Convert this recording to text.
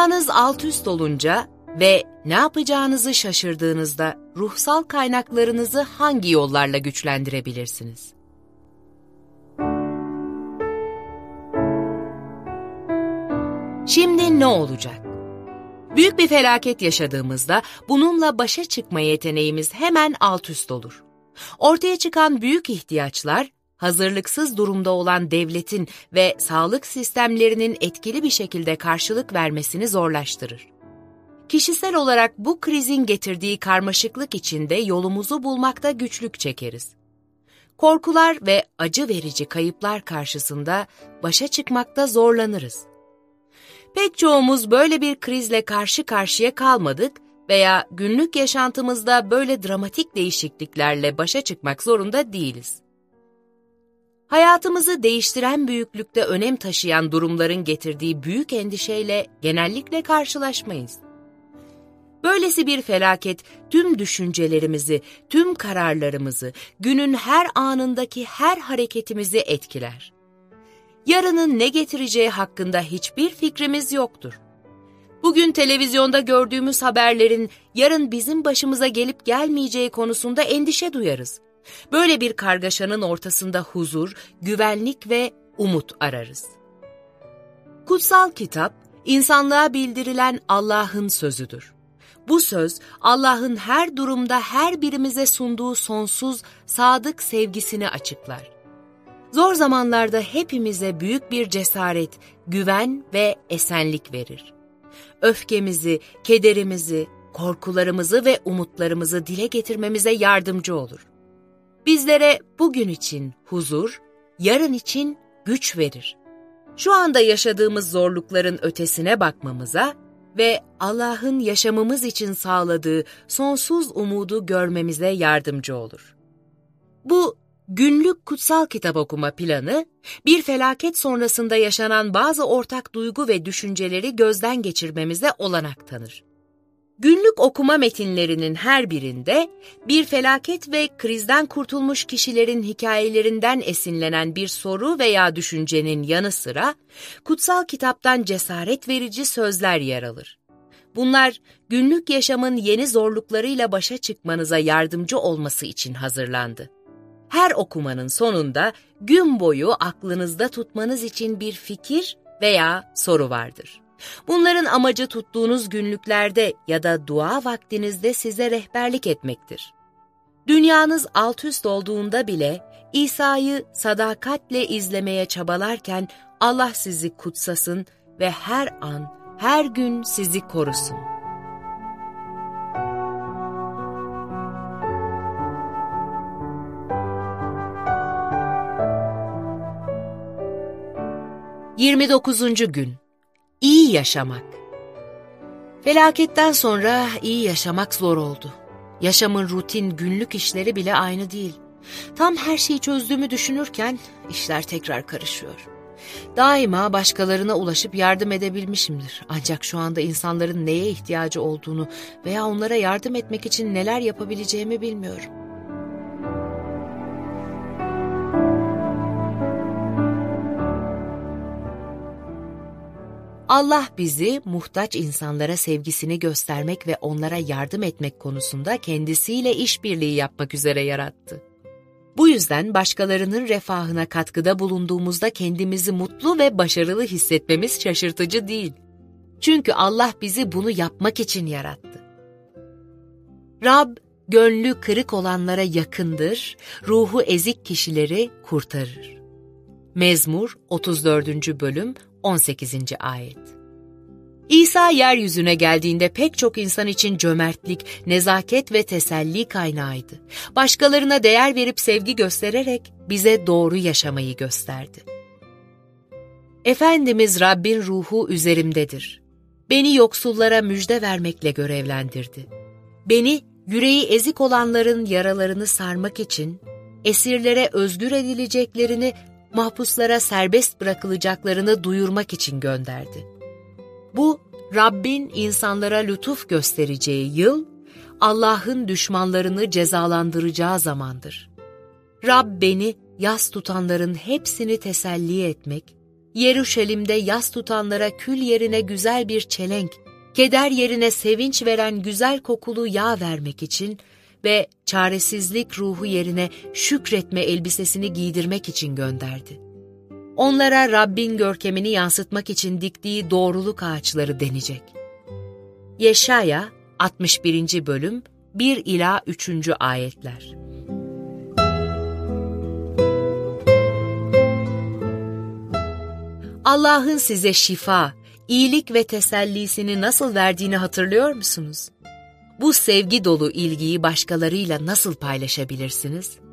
Dünyanız alt üst olunca ve ne yapacağınızı şaşırdığınızda ruhsal kaynaklarınızı hangi yollarla güçlendirebilirsiniz? Şimdi ne olacak? Büyük bir felaket yaşadığımızda bununla başa çıkma yeteneğimiz hemen alt üst olur. Ortaya çıkan büyük ihtiyaçlar, hazırlıksız durumda olan devletin ve sağlık sistemlerinin etkili bir şekilde karşılık vermesini zorlaştırır. Kişisel olarak bu krizin getirdiği karmaşıklık içinde yolumuzu bulmakta güçlük çekeriz. Korkular ve acı verici kayıplar karşısında başa çıkmakta zorlanırız. Pek çoğumuz böyle bir krizle karşı karşıya kalmadık veya günlük yaşantımızda böyle dramatik değişikliklerle başa çıkmak zorunda değiliz. Hayatımızı değiştiren büyüklükte önem taşıyan durumların getirdiği büyük endişeyle genellikle karşılaşmayız. Böylesi bir felaket tüm düşüncelerimizi, tüm kararlarımızı, günün her anındaki her hareketimizi etkiler. Yarının ne getireceği hakkında hiçbir fikrimiz yoktur. Bugün televizyonda gördüğümüz haberlerin yarın bizim başımıza gelip gelmeyeceği konusunda endişe duyarız. Böyle bir kargaşanın ortasında huzur, güvenlik ve umut ararız. Kutsal kitap, insanlığa bildirilen Allah'ın sözüdür. Bu söz, Allah'ın her durumda her birimize sunduğu sonsuz, sadık sevgisini açıklar. Zor zamanlarda hepimize büyük bir cesaret, güven ve esenlik verir. Öfkemizi, kederimizi, korkularımızı ve umutlarımızı dile getirmemize yardımcı olur. Bizlere bugün için huzur, yarın için güç verir. Şu anda yaşadığımız zorlukların ötesine bakmamıza ve Allah'ın yaşamımız için sağladığı sonsuz umudu görmemize yardımcı olur. Bu günlük kutsal kitap okuma planı, bir felaket sonrasında yaşanan bazı ortak duygu ve düşünceleri gözden geçirmemize olanak tanır. Günlük okuma metinlerinin her birinde bir felaket ve krizden kurtulmuş kişilerin hikayelerinden esinlenen bir soru veya düşüncenin yanı sıra kutsal kitaptan cesaret verici sözler yer alır. Bunlar günlük yaşamın yeni zorluklarıyla başa çıkmanıza yardımcı olması için hazırlandı. Her okumanın sonunda gün boyu aklınızda tutmanız için bir fikir veya soru vardır. Bunların amacı tuttuğunuz günlüklerde ya da dua vaktinizde size rehberlik etmektir. Dünyanız alt üst olduğunda bile İsa'yı sadakatle izlemeye çabalarken Allah sizi kutsasın ve her an, her gün sizi korusun. ...29. gün. İyi yaşamak. Felaketten sonra iyi yaşamak zor oldu. Yaşamın rutin, günlük işleri bile aynı değil. Tam her şeyi çözdüğümü düşünürken işler tekrar karışıyor. Daima başkalarına ulaşıp yardım edebilmişimdir. Ancak şu anda insanların neye ihtiyacı olduğunu veya onlara yardım etmek için neler yapabileceğimi bilmiyorum. Allah bizi muhtaç insanlara sevgisini göstermek ve onlara yardım etmek konusunda kendisiyle işbirliği yapmak üzere yarattı. Bu yüzden başkalarının refahına katkıda bulunduğumuzda kendimizi mutlu ve başarılı hissetmemiz şaşırtıcı değil. Çünkü Allah bizi bunu yapmak için yarattı. Rab, gönlü kırık olanlara yakındır, ruhu ezik kişileri kurtarır. Mezmur 34. bölüm 18. ayet. İsa yeryüzüne geldiğinde pek çok insan için cömertlik, nezaket ve teselli kaynağıydı. Başkalarına değer verip sevgi göstererek bize doğru yaşamayı gösterdi. Efendimiz Rabbin ruhu üzerimdedir. Beni yoksullara müjde vermekle görevlendirdi. Beni yüreği ezik olanların yaralarını sarmak için, esirlere özgür edileceklerini, mahpuslara serbest bırakılacaklarını duyurmak için gönderdi. Bu, Rabbin insanlara lütuf göstereceği yıl, Allah'ın düşmanlarını cezalandıracağı zamandır. Rab beni yas tutanların hepsini teselli etmek, Yeruşalim'de yas tutanlara kül yerine güzel bir çelenk, keder yerine sevinç veren güzel kokulu yağ vermek için ve çaresizlik ruhu yerine şükretme elbisesini giydirmek için gönderdi. Onlara Rabbin görkemini yansıtmak için diktiği doğruluk ağaçları denecek. Yeşaya 61. bölüm 1 ila 3. ayetler. Allah'ın size şifa, iyilik ve tesellisini nasıl verdiğini hatırlıyor musunuz? Bu sevgi dolu ilgiyi başkalarıyla nasıl paylaşabilirsiniz?